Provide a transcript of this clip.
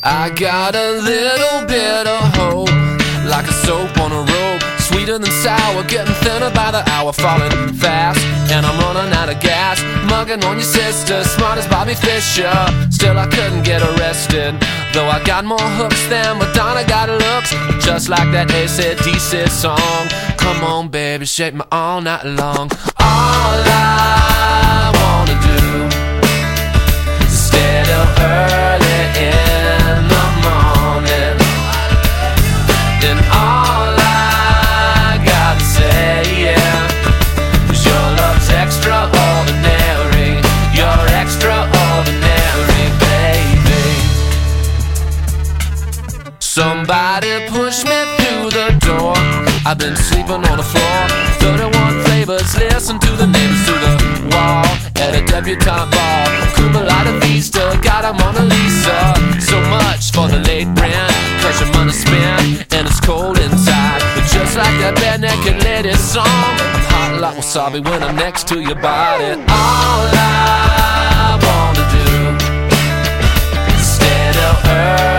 I got a little bit of hope, like a soap on a rope, sweeter than sour, getting thinner by the hour, falling fast, and I'm running out of gas. Mugging on your sister, smart as Bobby Fischer, still I couldn't get arrested, though I got more hooks than Madonna got looks, just like that AC/DC song. Come on baby, shake me all night long. All I wanna do is stay till early in the morning, and all I gotta say, yeah, is your love's extraordinary. You're extraordinary, baby. Somebody push me through the door, I've been sleeping on the floor. 31 flavors, listen to the neighbors through the wall. At a debutante ball, Cuba Light Vista, got a Mona Lisa. So much for the late rent, cause your money spent and it's cold inside. But just like that bad naked lady song, I'm hot like wasabi when I'm next to your body. All I wanna do is stay till early